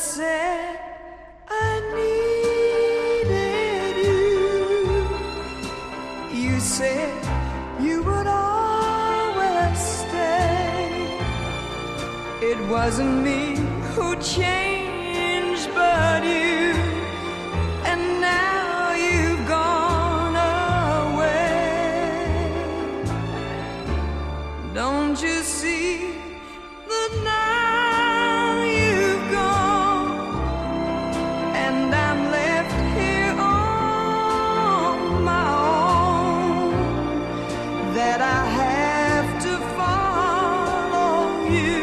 said I needed you. You said you would always stay. It wasn't me who changed, but you. And now you've gone away. Don't you see that now you've gone, and I'm left here on my own, that I have to follow you?